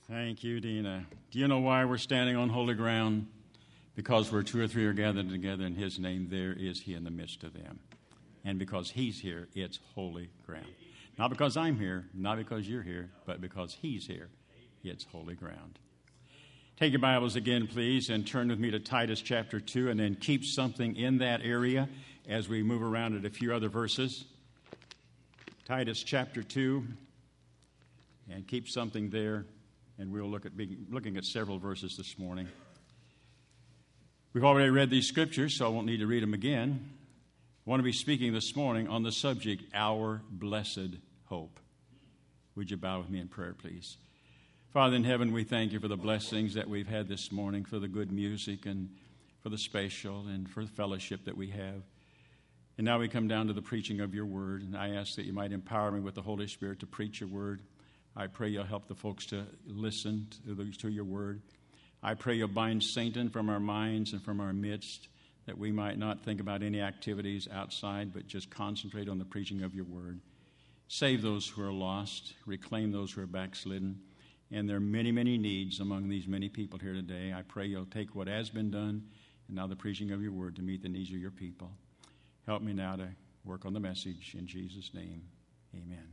Thank you, Dina. Do you know why we're standing on holy ground? Because where two or three are gathered together in His name, there is He in the midst of them. And because He's here, it's holy ground. Not because I'm here, not because you're here, but because He's here, it's holy ground. Take your Bibles again, please, and turn with me to Titus chapter 2, and then keep something in that area as we move around at a few other verses. Titus chapter 2, and keep something there, and we'll looking at several verses this morning. We've already read these scriptures, so I won't need to read them again. I want to be speaking this morning on the subject, our blessed hope. Would you bow with me in prayer, please? Father in heaven, we thank you for the blessings that we've had this morning, for the good music and for the spatial and for the fellowship that we have. And now we come down to the preaching of your word, and I ask that you might empower me with the Holy Spirit to preach your word. I pray you'll help the folks to listen to your word. I pray you'll bind Satan from our minds and from our midst, that we might not think about any activities outside, but just concentrate on the preaching of your word. Save those who are lost, reclaim those who are backslidden. And there are many, many needs among these many people here today. I pray you'll take what has been done and now the preaching of your word to meet the needs of your people. Help me now to work on the message. In Jesus' name, amen.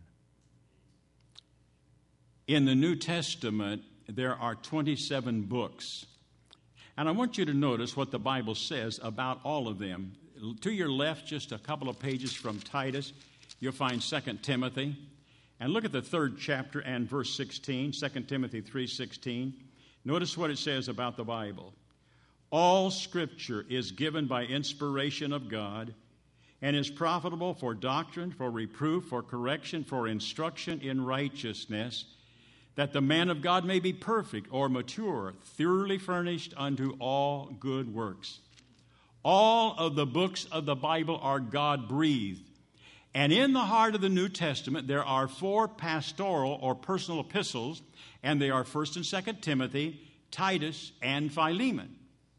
In the New Testament, there are 27 books. And I want you to notice what the Bible says about all of them. To your left, just a couple of pages from Titus, you'll find 2 Timothy. And look at the 3rd chapter and verse 16, 2 Timothy 3:16. Notice what it says about the Bible. All Scripture is given by inspiration of God and is profitable for doctrine, for reproof, for correction, for instruction in righteousness, that the man of God may be perfect or mature, thoroughly furnished unto all good works. All of the books of the Bible are God-breathed. And in the heart of the New Testament, there are 4 pastoral or personal epistles, and they are 1 and 2 Timothy, Titus, and Philemon.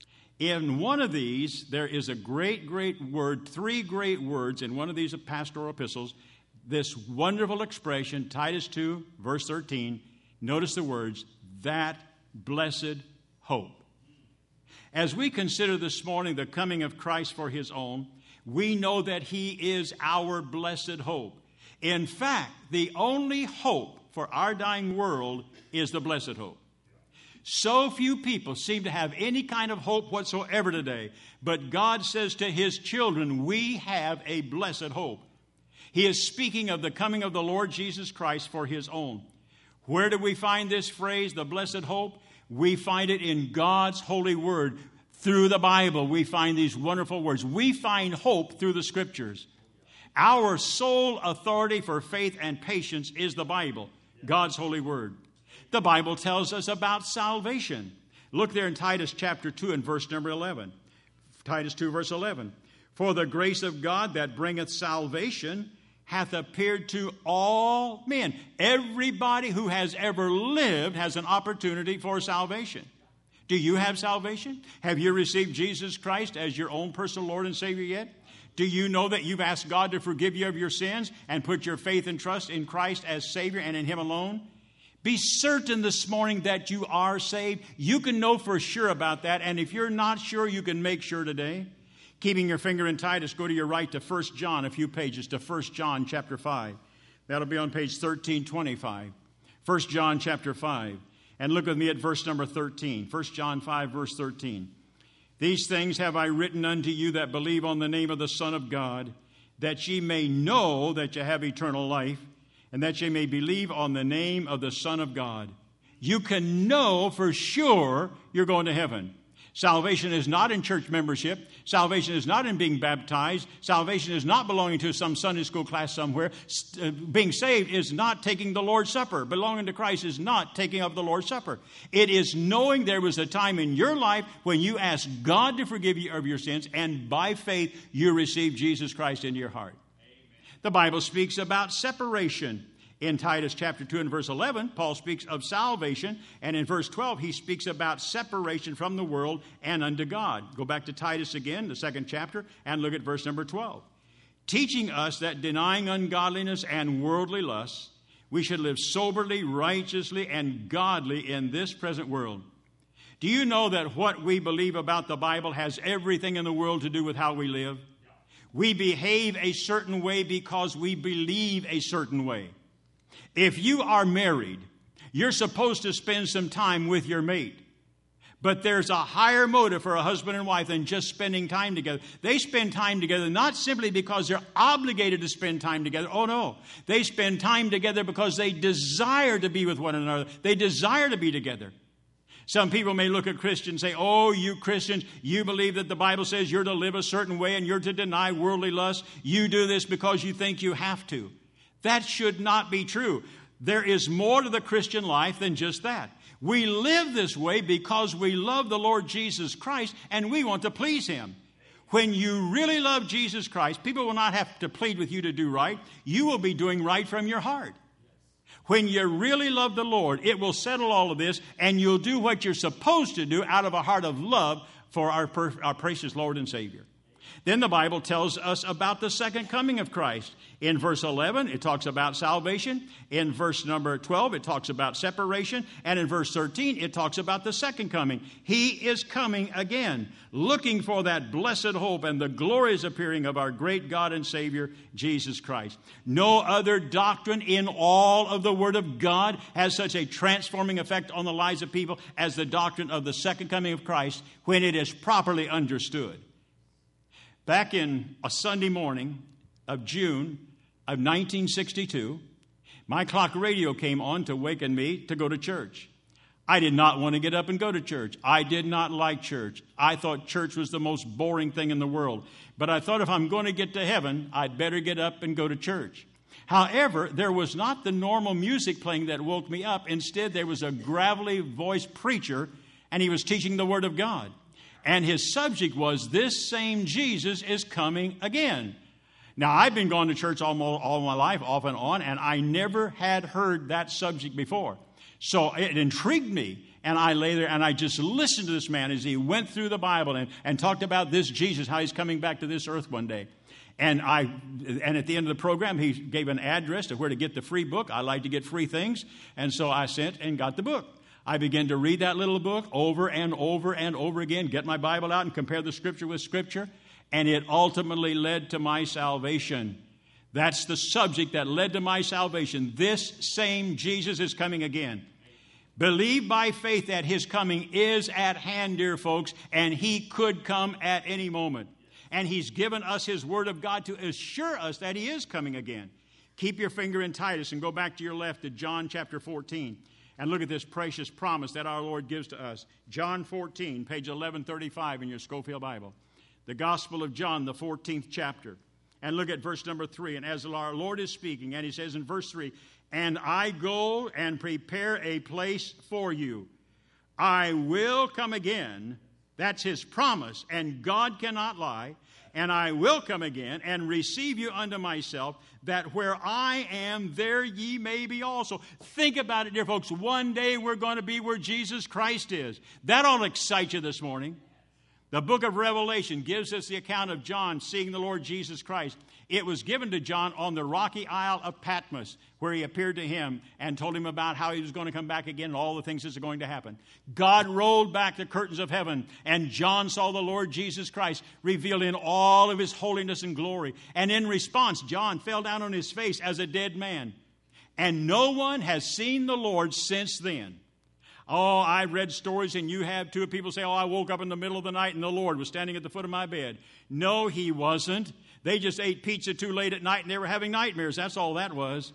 In one of these, there is a great word, 3 great words in one of these pastoral epistles, this wonderful expression, Titus 2, verse 13. Notice the words, that blessed hope. As we consider this morning the coming of Christ for His own, we know that He is our blessed hope. In fact, the only hope for our dying world is the blessed hope. So few people seem to have any kind of hope whatsoever today, but God says to His children, we have a blessed hope. He is speaking of the coming of the Lord Jesus Christ for His own. Where do we find this phrase, the blessed hope? We find it in God's holy word. Through the Bible, we find these wonderful words. We find hope through the Scriptures. Our sole authority for faith and patience is the Bible, God's holy word. The Bible tells us about salvation. Look there in Titus chapter 2 and verse number 11. Titus 2 verse 11. For the grace of God that bringeth salvation hath appeared to all men. Everybody who has ever lived has an opportunity for salvation. Do you have salvation? Have you received Jesus Christ as your own personal Lord and Savior yet? Do you know that you've asked God to forgive you of your sins and put your faith and trust in Christ as Savior and in Him alone? Be certain this morning that you are saved. You can know for sure about that, and if you're not sure, you can make sure today. Keeping your finger in Titus, go to your right to 1 John, a few pages, to 1 John chapter 5. That'll be on page 1325. 1 John chapter 5. And look with me at verse number 13. 1 John 5, verse 13. These things have I written unto you that believe on the name of the Son of God, that ye may know that ye have eternal life, and that ye may believe on the name of the Son of God. You can know for sure you're going to heaven. Salvation is not in church membership. Salvation is not in being baptized. Salvation is not belonging to some Sunday school class somewhere. Being saved is not taking the Lord's Supper. Belonging to Christ is not taking of the Lord's Supper. It is knowing there was a time in your life when you asked God to forgive you of your sins, and by faith you received Jesus Christ into your heart. Amen. The Bible speaks about separation. In Titus chapter 2 and verse 11, Paul speaks of salvation, and in verse 12, he speaks about separation from the world and unto God. Go back to Titus again, the 2nd chapter, and look at verse number 12. Teaching us that denying ungodliness and worldly lusts, We should live soberly, righteously, and godly in this present world. Do you know that what we believe about the Bible has everything in the world to do with how we live? We behave a certain way because we believe a certain way. If you are married, you're supposed to spend some time with your mate. But there's a higher motive for a husband and wife than just spending time together. They spend time together not simply because they're obligated to spend time together. Oh, no. They spend time together because they desire to be with one another. They desire to be together. Some people may look at Christians and say, oh, you Christians, you believe that the Bible says you're to live a certain way and you're to deny worldly lust. You do this because you think you have to. That should not be true. There is more to the Christian life than just that. We live this way because we love the Lord Jesus Christ and we want to please Him. When you really love Jesus Christ, people will not have to plead with you to do right. You will be doing right from your heart. When you really love the Lord, it will settle all of this and you'll do what you're supposed to do out of a heart of love for our precious Lord and Savior. Then the Bible tells us about the second coming of Christ. In verse 11, it talks about salvation. In verse number 12, it talks about separation. And in verse 13, it talks about the second coming. He is coming again, looking for that blessed hope and the glorious appearing of our great God and Savior, Jesus Christ. No other doctrine in all of the Word of God has such a transforming effect on the lives of people as the doctrine of the second coming of Christ when it is properly understood. Back in a Sunday morning of June of 1962, my clock radio came on to waken me to go to church. I did not want to get up and go to church. I did not like church. I thought church was the most boring thing in the world. But I thought if I'm going to get to heaven, I'd better get up and go to church. However, there was not the normal music playing that woke me up. Instead, there was a gravelly voiced preacher, and he was teaching the Word of God. And his subject was, this same Jesus is coming again. Now, I've been going to church all my life, off and on, and I never had heard that subject before. So it intrigued me, and I lay there and I just listened to this man as he went through the Bible and talked about this Jesus, how he's coming back to this earth one day. And at the end of the program, he gave an address to where to get the free book. I like to get free things, and so I sent and got the book. I began to read that little book over and over and over again, get my Bible out and compare the Scripture with Scripture, and it ultimately led to my salvation. That's the subject that led to my salvation. This same Jesus is coming again. Believe by faith that His coming is at hand, dear folks, and He could come at any moment. And He's given us His Word of God to assure us that He is coming again. Keep your finger in Titus and go back to your left to John chapter 14. And look at this precious promise that our Lord gives to us. John 14, page 1135 in your Scofield Bible. The Gospel of John, the 14th chapter. And look at verse number 3. And as our Lord is speaking, and He says in verse 3, and I go and prepare a place for you. I will come again. That's His promise, and God cannot lie. And I will come again and receive you unto myself, that where I am, there ye may be also. Think about it, dear folks. One day we're going to be where Jesus Christ is. That ought to excite you this morning. The book of Revelation gives us the account of John seeing the Lord Jesus Christ. It was given to John on the rocky isle of Patmos, where he appeared to him and told him about how he was going to come back again and all the things that are going to happen. God rolled back the curtains of heaven, and John saw the Lord Jesus Christ revealed in all of His holiness and glory. And in response, John fell down on his face as a dead man. And no one has seen the Lord since then. Oh, I've read stories, and you have too, of people say, oh, I woke up in the middle of the night and the Lord was standing at the foot of my bed. No, He wasn't. They just ate pizza too late at night and they were having nightmares. That's all that was.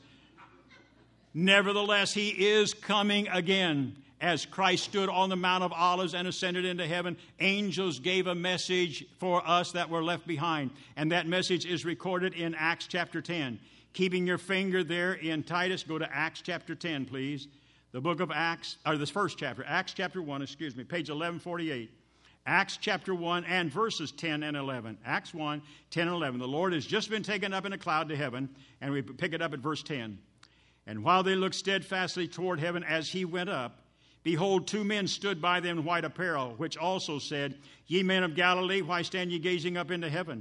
Nevertheless, He is coming again. As Christ stood on the Mount of Olives and ascended into heaven, angels gave a message for us that were left behind. And that message is recorded in Acts chapter 10. Keeping your finger there in Titus, go to Acts chapter 10, please. The book of Acts, or this first chapter, Acts chapter 1, page 1148. Acts chapter 1 and verses 10 and 11. Acts 1, 10 and 11. The Lord has just been taken up in a cloud to heaven, and we pick it up at verse 10. And while they looked steadfastly toward heaven as He went up, behold, two men stood by them in white apparel, which also said, Ye men of Galilee, why stand ye gazing up into heaven?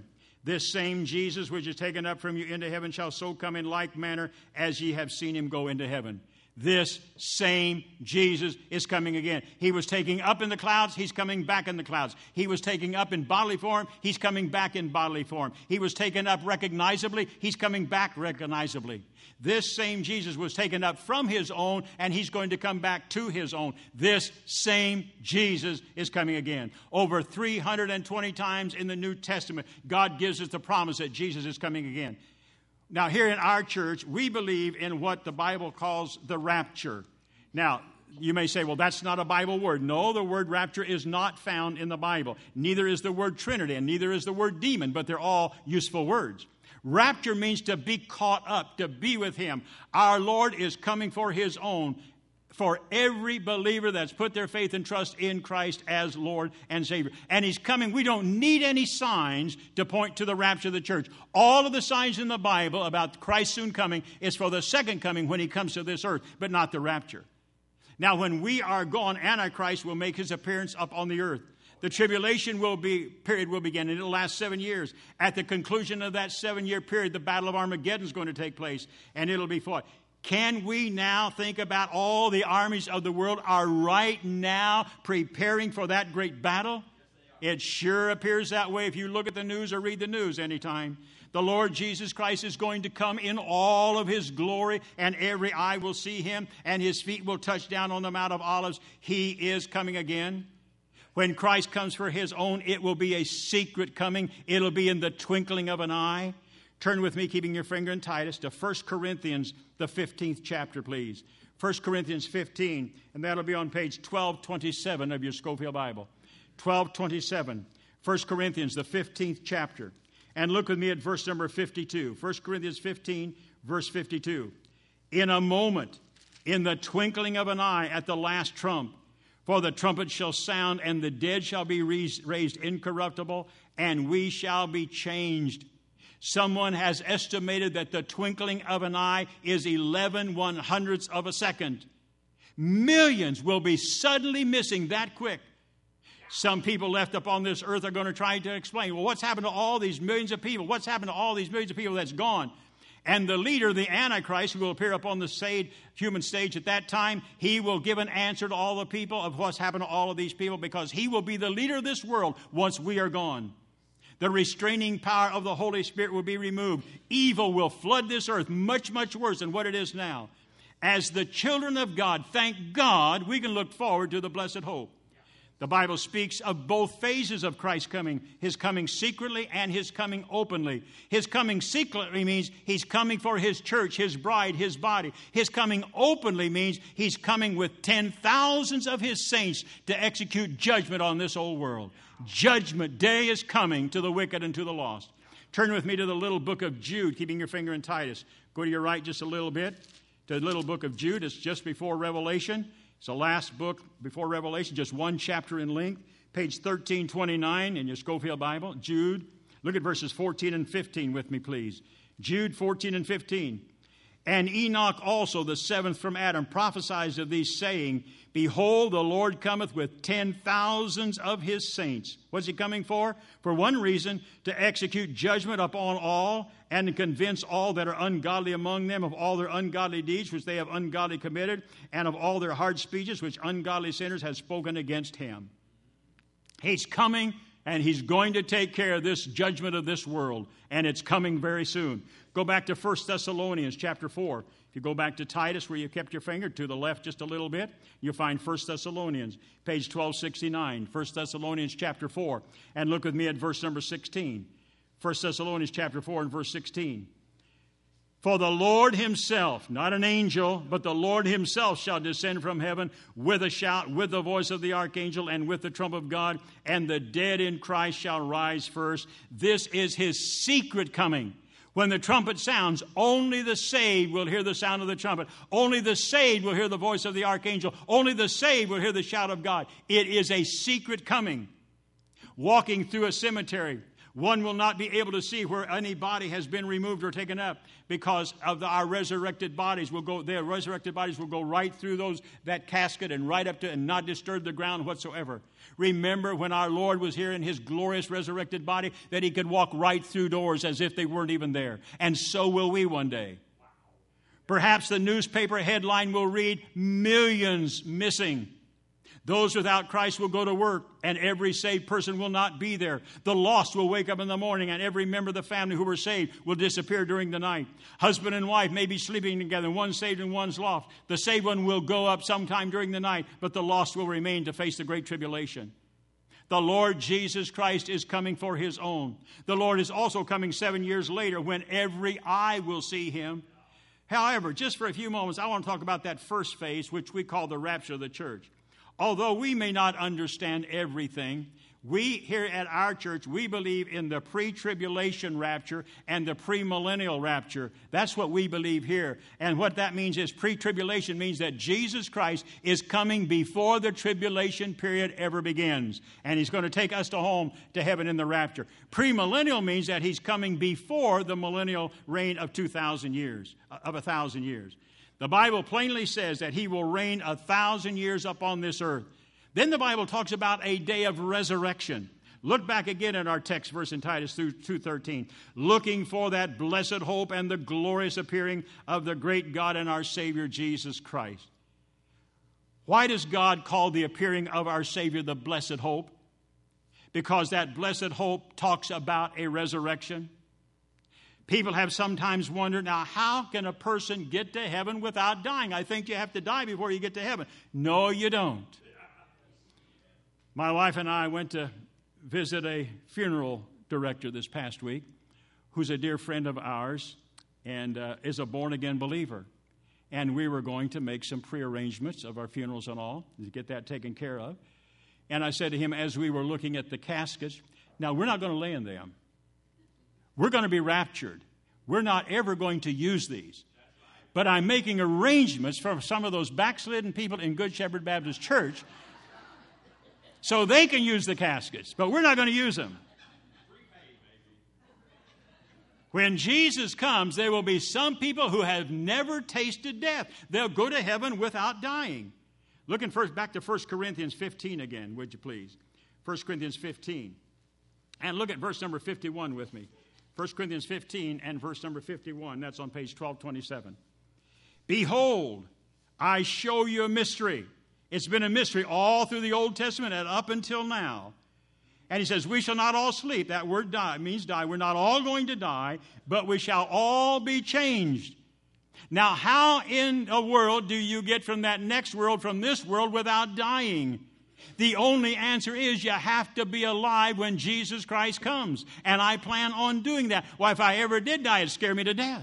This same Jesus which is taken up from you into heaven shall so come in like manner as ye have seen him go into heaven. This same Jesus is coming again. He was taken up in the clouds. He's coming back in the clouds. He was taken up in bodily form. He's coming back in bodily form. He was taken up recognizably. He's coming back recognizably. This same Jesus was taken up from his own, and he's going to come back to his own. This same Jesus is coming again. Over 320 times in the New Testament, God gives us the promise that Jesus is coming again. Now, here in our church, we believe in what the Bible calls the rapture. Now, you may say, well, that's not a Bible word. No, the word rapture is not found in the Bible. Neither is the word Trinity, and neither is the word demon, but they're all useful words. Rapture means to be caught up, to be with him. Our Lord is coming for his own, for every believer that's put their faith and trust in Christ as Lord and Savior. And he's coming. We don't need any signs to point to the rapture of the church. All of the signs in the Bible about Christ soon coming is for the second coming when he comes to this earth, but not the rapture. Now, when we are gone, Antichrist will make his appearance up on the earth. The tribulation period will begin, and it'll last 7 years. At the conclusion of that 7-year period, the Battle of Armageddon is going to take place, and it'll be fought. Can we now think about all the armies of the world are right now preparing for that great battle? It sure appears that way if you look at the news or read the news anytime. The Lord Jesus Christ is going to come in all of his glory, and every eye will see him, and his feet will touch down on the Mount of Olives. He is coming again. When Christ comes for his own, it will be a secret coming. It'll be in the twinkling of an eye. Turn with me, keeping your finger in Titus, to 1 Corinthians, the 15th chapter, please. 1 Corinthians 15, and that'll be on page 1227 of your Scofield Bible. 1227, 1 Corinthians, the 15th chapter. And look with me at verse number 52. 1 Corinthians 15, verse 52. In a moment, in the twinkling of an eye, at the last trump, for the trumpet shall sound, and the dead shall be raised incorruptible, and we shall be changed. Someone has estimated that the twinkling of an eye is 11/100ths of a second. Millions will be suddenly missing that quick. Some people left upon this earth are going to try to explain, well, what's happened to all these millions of people? What's happened to all these millions of people that's gone? And the leader, the Antichrist, who will appear upon the human stage at that time, he will give an answer to all the people of what's happened to all of these people, because he will be the leader of this world once we are gone. The restraining power of the Holy Spirit will be removed. Evil will flood this earth much, much worse than what it is now. As the children of God, thank God, we can look forward to the blessed hope. The Bible speaks of both phases of Christ's coming, his coming secretly and his coming openly. His coming secretly means he's coming for his church, his bride, his body. His coming openly means he's coming with 10,000s of his saints to execute judgment on this old world. Judgment day is coming to the wicked and to the lost. Turn with me to the little book of Jude, keeping your finger in Titus. Go to your right just a little bit to the little book of Jude. It's just before Revelation. It's the last book before Revelation, just one chapter in length. Page 1329 in your Scofield Bible. Jude. Look at verses 14 and 15 with me, please. Jude 14 and 15. And Enoch also, the seventh from Adam, prophesied of these, saying, Behold, the Lord cometh with 10,000s of his saints. What's he coming for? For one reason, to execute judgment upon all, and to convince all that are ungodly among them of all their ungodly deeds which they have ungodly committed, and of all their hard speeches which ungodly sinners have spoken against him. He's coming, and he's going to take care of this judgment of this world, and it's coming very soon. Go back to 1 Thessalonians chapter 4. If you go back to Titus, where you kept your finger, to the left just a little bit, you'll find 1 Thessalonians, page 1269, 1 Thessalonians chapter 4. And look with me at verse number 16. 1 Thessalonians chapter 4 and verse 16. For the Lord himself, not an angel, but the Lord himself shall descend from heaven with a shout, with the voice of the archangel, and with the trump of God, and the dead in Christ shall rise first. This is his secret coming. When the trumpet sounds, only the saved will hear the sound of the trumpet. Only the saved will hear the voice of the archangel. Only the saved will hear the shout of God. It is a secret coming. Walking through a cemetery, One will not be able to see where any body has been removed or taken up, because of our resurrected bodies will go. Their resurrected bodies will go right through that casket and right up to and not disturb the ground whatsoever. Remember when our Lord was here in his glorious resurrected body, that he could walk right through doors as if they weren't even there. And so will we one day. Perhaps the newspaper headline will read, "Millions missing." Those without Christ will go to work, and every saved person will not be there. The lost will wake up in the morning, and every member of the family who were saved will disappear during the night. Husband and wife may be sleeping together, one saved and one's lost. The saved one will go up sometime during the night, but the lost will remain to face the great tribulation. The Lord Jesus Christ is coming for his own. The Lord is also coming 7 years later, when every eye will see him. However, just for a few moments, I want to talk about that first phase, which we call the rapture of the church. Although we may not understand everything, we here at our church, we believe in the pre-tribulation rapture and the premillennial rapture. That's what we believe here. And what that means is pre-tribulation means that Jesus Christ is coming before the tribulation period ever begins. And he's going to take us home to heaven in the rapture. Premillennial means that he's coming before the millennial reign of 1,000 years. The Bible plainly says that he will reign 1,000 years upon this earth. Then the Bible talks about a day of resurrection. Look back again at our text verse in Titus 2:13. Looking for that blessed hope and the glorious appearing of the great God and our Savior Jesus Christ. Why does God call the appearing of our Savior the blessed hope? Because that blessed hope talks about a resurrection. People have sometimes wondered, now, how can a person get to heaven without dying? I think you have to die before you get to heaven. No, you don't. My wife and I went to visit a funeral director this past week who's a dear friend of ours and is a born-again believer. And we were going to make some prearrangements of our funerals and all to get that taken care of. And I said to him, as we were looking at the caskets, now, we're not going to lay in them. We're going to be raptured. We're not ever going to use these. But I'm making arrangements for some of those backslidden people in Good Shepherd Baptist Church so they can use the caskets. But we're not going to use them. When Jesus comes, there will be some people who have never tasted death. They'll go to heaven without dying. Looking first back to 1 Corinthians 15 again, would you please? 1 Corinthians 15. And look at verse number 51 with me. 1 Corinthians 15 and verse number 51. That's on page 1227. Behold, I show you a mystery. It's been a mystery all through the Old Testament and up until now. And he says, we shall not all sleep. That word die means die. We're not all going to die, but we shall all be changed. Now, how in the world do you get from that next world, from this world, without dying? The only answer is you have to be alive when Jesus Christ comes. And I plan on doing that. Why, if I ever did die, it'd scare me to death.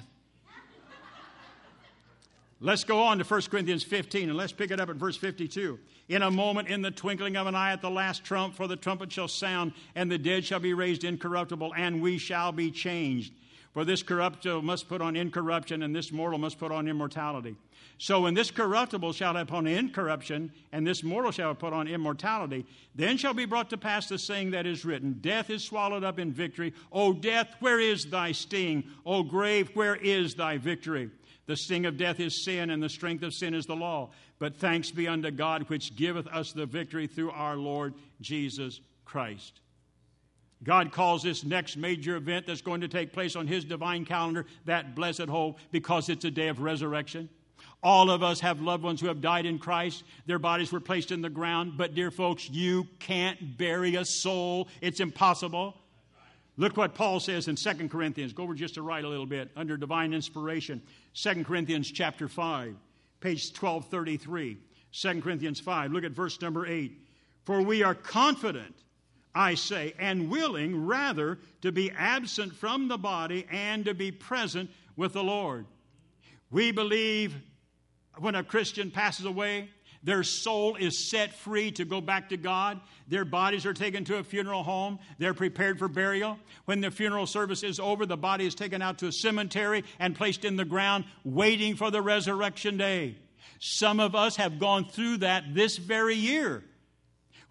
Let's go on to 1 Corinthians 15, and let's pick it up at verse 52. In a moment, in the twinkling of an eye, at the last trump, for the trumpet shall sound, and the dead shall be raised incorruptible, and we shall be changed. For this corruptible must put on incorruption, and this mortal must put on immortality. So when this corruptible shall have put on incorruption, and this mortal shall have put on immortality, then shall be brought to pass the saying that is written, death is swallowed up in victory. O death, where is thy sting? O grave, where is thy victory? The sting of death is sin, and the strength of sin is the law. But thanks be unto God, which giveth us the victory through our Lord Jesus Christ. God calls this next major event that's going to take place on his divine calendar that blessed hope, because it's a day of resurrection. All of us have loved ones who have died in Christ. Their bodies were placed in the ground. But, dear folks, you can't bury a soul. It's impossible. Look what Paul says in 2 Corinthians. Go over just to right a little bit, under divine inspiration. 2 Corinthians chapter 5, page 1233. 2 Corinthians 5, look at verse number 8. For we are confident, I say, and willing rather to be absent from the body and to be present with the Lord. We believe when a Christian passes away, their soul is set free to go back to God. Their bodies are taken to a funeral home. They're prepared for burial. When the funeral service is over, the body is taken out to a cemetery and placed in the ground, waiting for the resurrection day. Some of us have gone through that this very year.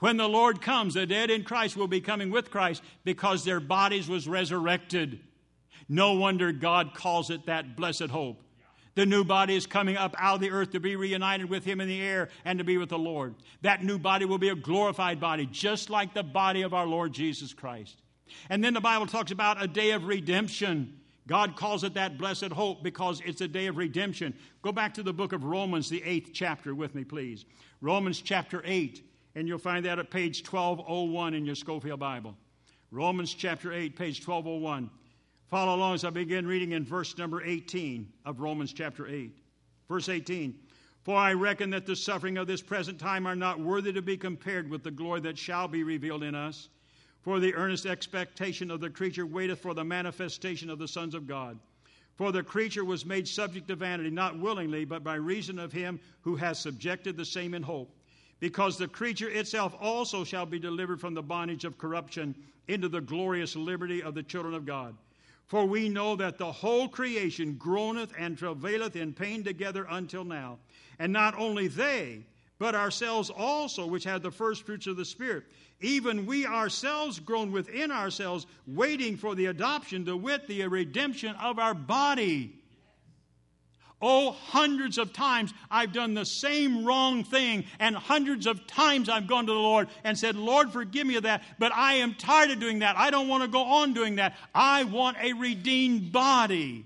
When the Lord comes, the dead in Christ will be coming with Christ because their bodies was resurrected. No wonder God calls it that blessed hope. The new body is coming up out of the earth to be reunited with Him in the air and to be with the Lord. That new body will be a glorified body, just like the body of our Lord Jesus Christ. And then the Bible talks about a day of redemption. God calls it that blessed hope because it's a day of redemption. Go back to the book of Romans, the 8th chapter with me, please. Romans chapter 8, and you'll find that at page 1201 in your Scofield Bible. Romans chapter 8, page 1201. Follow along as I begin reading in verse number 18 of Romans chapter 8. Verse 18. For I reckon that the suffering of this present time are not worthy to be compared with the glory that shall be revealed in us. For the earnest expectation of the creature waiteth for the manifestation of the sons of God. For the creature was made subject to vanity, not willingly, but by reason of Him who has subjected the same in hope. Because the creature itself also shall be delivered from the bondage of corruption into the glorious liberty of the children of God. For we know that the whole creation groaneth and travaileth in pain together until now. And not only they, but ourselves also, which have the first fruits of the Spirit, even we ourselves groan within ourselves, waiting for the adoption, to wit, the redemption of our body. Oh, hundreds of times I've done the same wrong thing, and hundreds of times I've gone to the Lord and said, Lord, forgive me of that, but I am tired of doing that. I don't want to go on doing that. I want a redeemed body.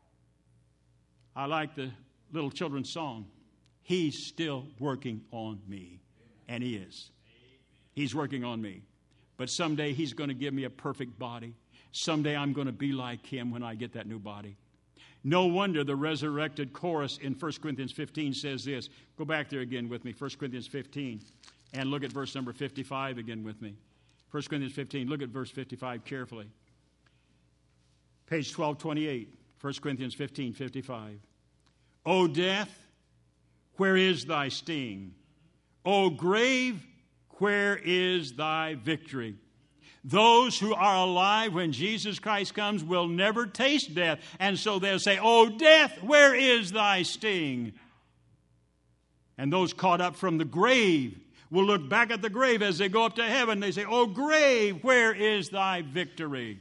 I like the little children's song. He's still working on me, and He is. He's working on me. But someday He's going to give me a perfect body. Someday I'm going to be like Him when I get that new body. No wonder the resurrected chorus in 1 Corinthians 15 says this. Go back there again with me, 1 Corinthians 15, and look at verse number 55 again with me. 1 Corinthians 15, look at verse 55 carefully. Page 1228, 1 Corinthians 15, 55. O death, where is thy sting? O grave, where is thy victory? Those who are alive when Jesus Christ comes will never taste death. And so they'll say, "O death, where is thy sting?" And those caught up from the grave will look back at the grave as they go up to heaven. They say, "O grave, where is thy victory?"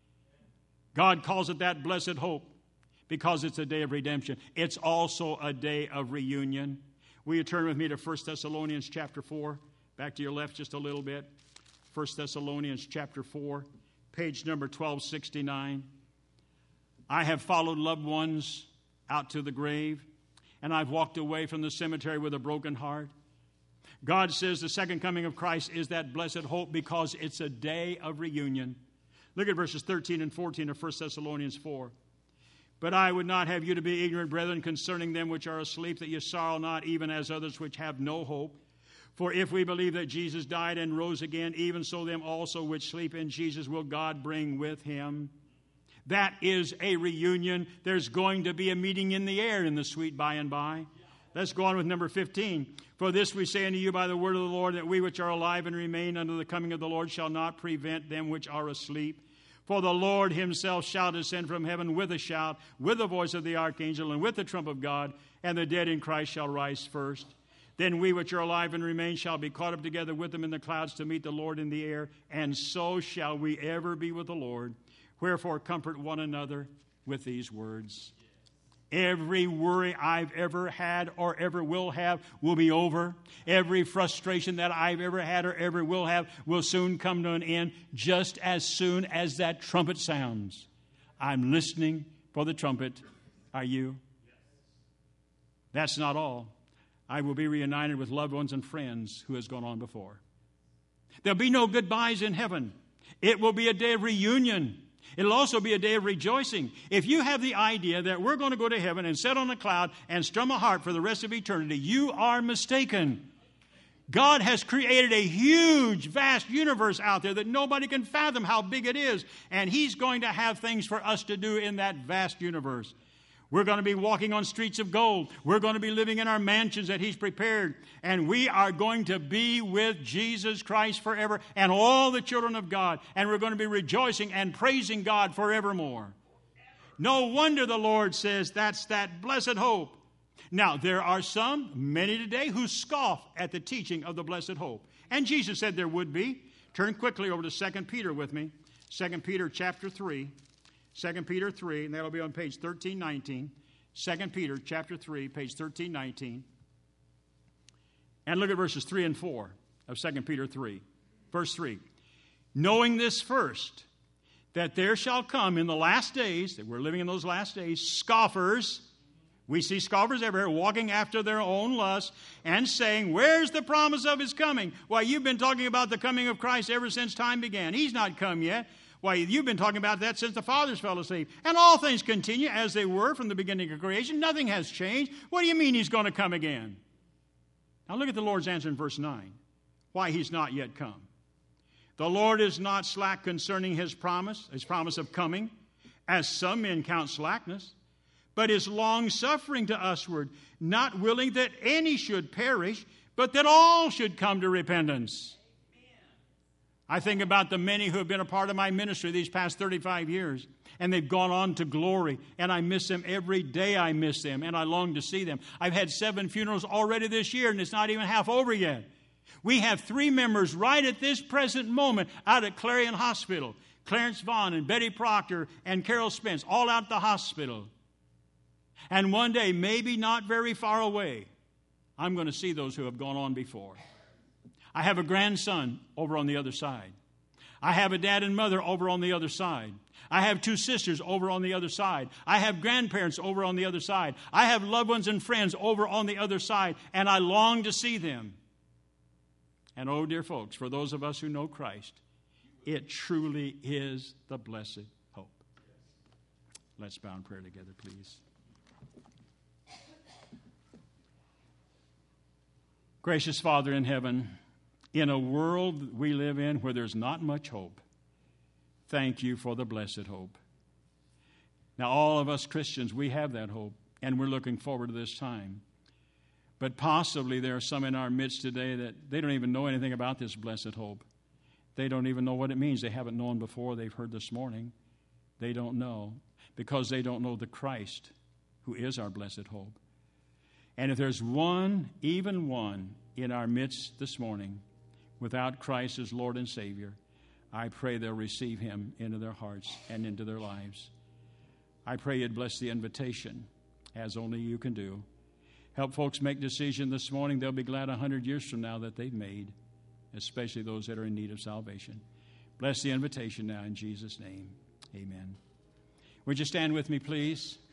God calls it that blessed hope because it's a day of redemption. It's also a day of reunion. Will you turn with me to 1 Thessalonians chapter 4? Back to your left just a little bit. 1 Thessalonians chapter 4, page number 1269. I have followed loved ones out to the grave, and I've walked away from the cemetery with a broken heart. God says the second coming of Christ is that blessed hope because it's a day of reunion. Look at verses 13 and 14 of 1 Thessalonians 4. But I would not have you to be ignorant, brethren, concerning them which are asleep, that ye sorrow not, even as others which have no hope. For if we believe that Jesus died and rose again, even so them also which sleep in Jesus will God bring with Him. That is a reunion. There's going to be a meeting in the air in the sweet by and by. Let's go on with number 15. For this we say unto you by the word of the Lord, that we which are alive and remain unto the coming of the Lord shall not prevent them which are asleep. For the Lord Himself shall descend from heaven with a shout, with the voice of the archangel, and with the trump of God, and the dead in Christ shall rise first. Then we which are alive and remain shall be caught up together with them in the clouds to meet the Lord in the air, and so shall we ever be with the Lord. Wherefore comfort one another with these words. Every worry I've ever had or ever will have will be over. Every frustration that I've ever had or ever will have will soon come to an end, just as soon as that trumpet sounds. I'm listening for the trumpet. Are you? That's not all. I will be reunited with loved ones and friends who has gone on before. There'll be no goodbyes in heaven. It will be a day of reunion. It'll also be a day of rejoicing. If you have the idea that we're going to go to heaven and sit on a cloud and strum a harp for the rest of eternity, you are mistaken. God has created a huge, vast universe out there that nobody can fathom how big it is. And He's going to have things for us to do in that vast universe. We're going to be walking on streets of gold. We're going to be living in our mansions that He's prepared. And we are going to be with Jesus Christ forever and all the children of God. And we're going to be rejoicing and praising God forevermore. No wonder the Lord says that's that blessed hope. Now, there are some, many today, who scoff at the teaching of the blessed hope. And Jesus said there would be. Turn quickly over to 2 Peter with me. 2 Peter chapter 3. 2 Peter 3, and that'll be on page 1319. 2 Peter chapter 3, page 1319. And look at verses 3 and 4 of 2 Peter 3. Verse 3. Knowing this first, that there shall come in the last days, that we're living in those last days, scoffers. We see scoffers everywhere walking after their own lusts and saying, where's the promise of his coming? Why, you've been talking about the coming of Christ ever since time began. He's not come yet. Why, you've been talking about that since the fathers fell asleep. And all things continue as they were from the beginning of creation. Nothing has changed. What do you mean he's going to come again? Now look at the Lord's answer in verse 9. Why he's not yet come. The Lord is not slack concerning his promise of coming, as some men count slackness, but is long-suffering to usward, not willing that any should perish, but that all should come to repentance. I think about the many who have been a part of my ministry these past 35 years, and they've gone on to glory, and I miss them every day. I miss them, and I long to see them. I've had 7 funerals already this year, and it's not even half over yet. We have 3 members right at this present moment out at Clarion Hospital. Clarence Vaughn and Betty Proctor and Carol Spence, all out at the hospital. And one day, maybe not very far away, I'm going to see those who have gone on before. I have a grandson over on the other side. I have a dad and mother over on the other side. I have 2 sisters over on the other side. I have grandparents over on the other side. I have loved ones and friends over on the other side, and I long to see them. And oh, dear folks, for those of us who know Christ, it truly is the blessed hope. Let's bow in prayer together, please. Gracious Father in heaven, in a world we live in where there's not much hope, thank you for the blessed hope. Now, all of us Christians, we have that hope, and we're looking forward to this time. But possibly there are some in our midst today that they don't even know anything about this blessed hope. They don't even know what it means. They haven't known before. They've heard this morning. They don't know because they don't know the Christ who is our blessed hope. And if there's one, even one, in our midst this morning without Christ as Lord and Savior, I pray they'll receive him into their hearts and into their lives. I pray you'd bless the invitation as only you can do. Help folks make decisions this morning they'll be glad 100 years from now that they've made, especially those that are in need of salvation. Bless the invitation now in Jesus' name. Amen. Would you stand with me, please?